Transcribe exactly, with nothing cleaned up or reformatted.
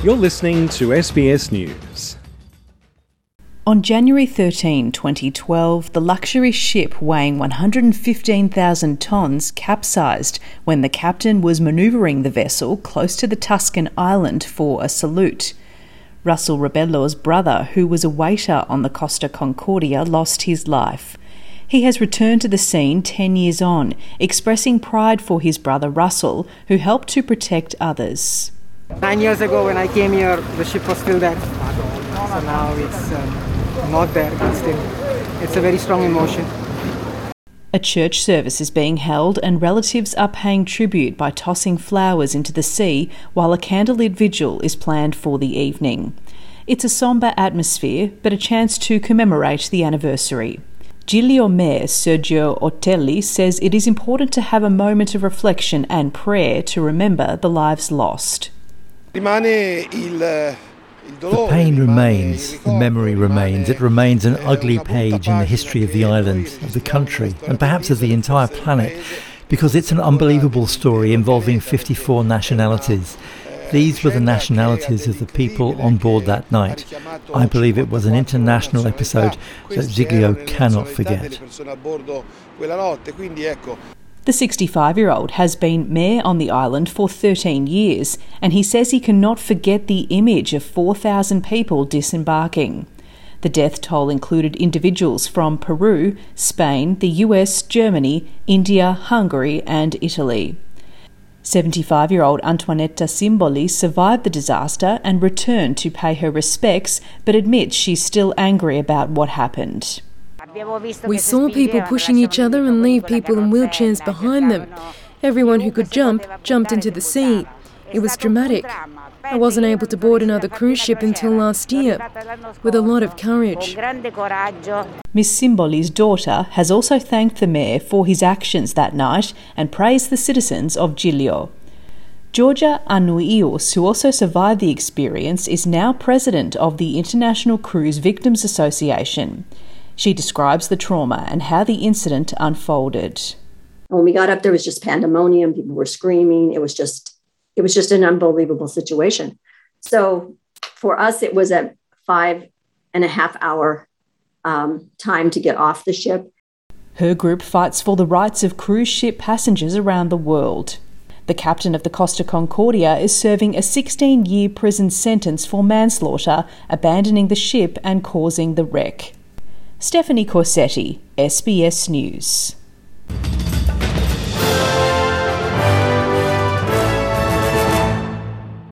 You're listening to S B S News. On January thirteenth, twenty twelve, the luxury ship weighing one hundred fifteen thousand tonnes capsized when the captain was manoeuvring the vessel close to the Tuscan island for a salute. Russell Rebello's brother, who was a waiter on the Costa Concordia, lost his life. He has returned to the scene ten years on, expressing pride for his brother Russell, who helped to protect others. Nine years ago when I came here, the ship was still there. So now it's um, not there, but still, it's a very strong emotion. A church service is being held and relatives are paying tribute by tossing flowers into the sea while a candlelit vigil is planned for the evening. It's a sombre atmosphere, but a chance to commemorate the anniversary. Giglio Mayor Sergio Ortelli says it is important to have a moment of reflection and prayer to remember the lives lost. The pain remains, the memory remains. It remains an ugly page in the history of the island, of the country, and perhaps of the entire planet, because it's an unbelievable story involving fifty-four nationalities. These were the nationalities of the people on board that night. I believe it was an international episode that Giglio cannot forget. The sixty-five-year-old has been mayor on the island for thirteen years, and he says he cannot forget the image of four thousand people disembarking. The death toll included individuals from Peru, Spain, the U S, Germany, India, Hungary and Italy. seventy-five-year-old Antoinetta Simboli survived the disaster and returned to pay her respects, but admits she's still angry about what happened. We saw people pushing each other and leave people in wheelchairs behind them. Everyone who could jump, jumped into the sea. It was dramatic. I wasn't able to board another cruise ship until last year, with a lot of courage. Miss Simboli's daughter has also thanked the mayor for his actions that night and praised the citizens of Giglio. Georgia Anuius, who also survived the experience, is now president of the International Cruise Victims Association. She describes the trauma and how the incident unfolded. When we got up, there was just pandemonium. People were screaming. It was just, it was just an unbelievable situation. So for us, it was a five and a half hour um, time to get off the ship. Her group fights for the rights of cruise ship passengers around the world. The captain of the Costa Concordia is serving a sixteen-year prison sentence for manslaughter, abandoning the ship and causing the wreck. Stephanie Corsetti, S B S News.